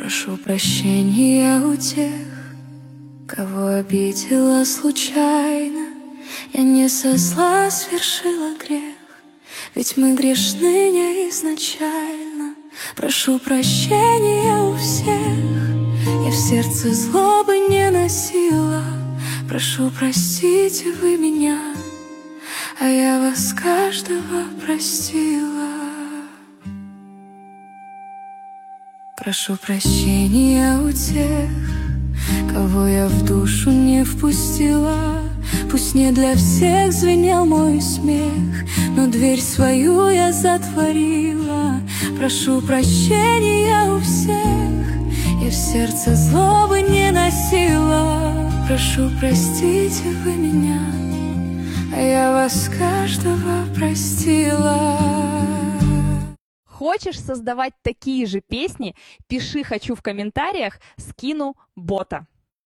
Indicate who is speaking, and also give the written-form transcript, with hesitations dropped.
Speaker 1: Прошу прощения у тех, кого обидела случайно. Я не со зла совершила грех, ведь мы грешны не изначально. Прошу прощения у всех, я в сердце злобы не носила. Прошу, простите вы меня, а я вас каждого простила. Прошу прощения у тех, кого я в душу не впустила. Пусть не для всех звенел мой смех, но дверь свою я затворила. Прошу прощения у всех, я в сердце злобы не носила. Прошу, простите вы меня, а я вас каждого простила.
Speaker 2: Хочешь создавать такие же песни? Пиши «хочу» в комментариях, скину бота.